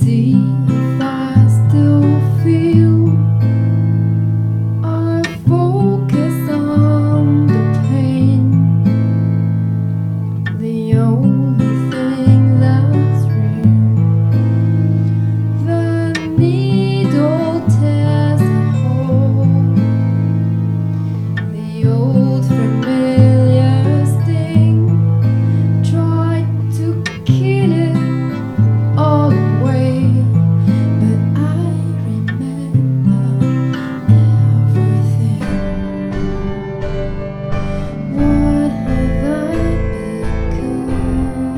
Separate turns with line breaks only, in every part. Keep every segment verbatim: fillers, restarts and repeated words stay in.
see if I still feel. I focus on the pain, the only thing that's real. The needle tears a hole, the old familiar sting tried to kill it all away, but I remember everything. What have I become?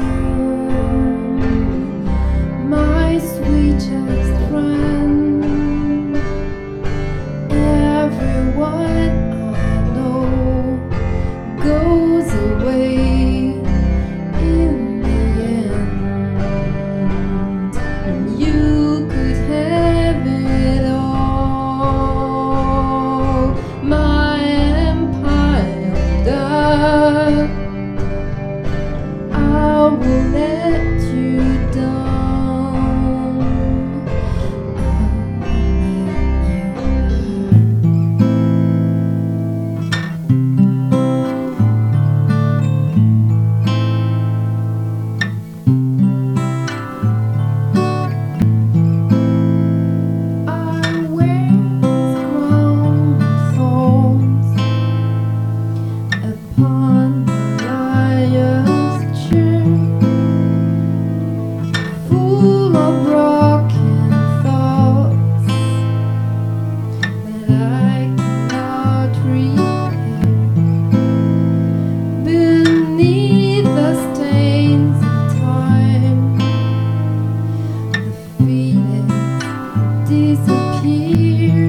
My sweetest friend. Everyone I know goes away in the end, and you could have it all. My empire of dark, I will let you down. I wear this crown of thorns upon the lion's chair, full of broken thoughts that I cannot repair. Beneath the stains of time, the feelings disappear.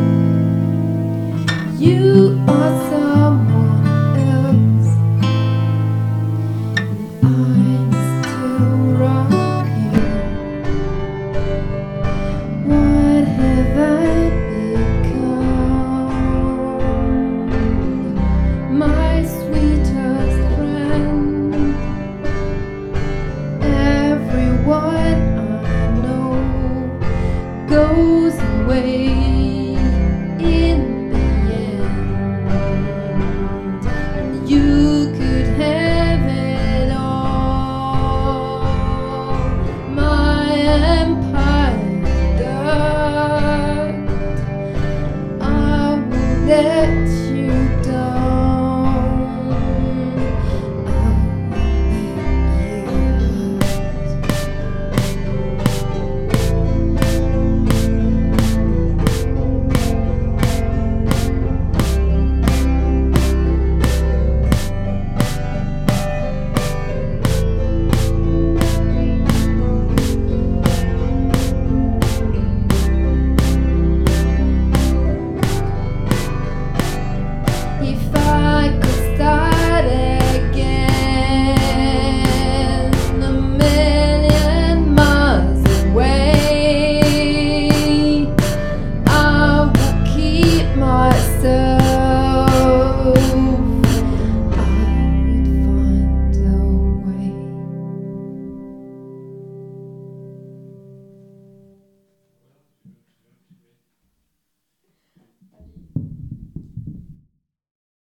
You are someone else, and I'm still right here. What have I become? My sweetest friend. Everyone I know goes away in the end, and you could have it all. My empire dark, I will let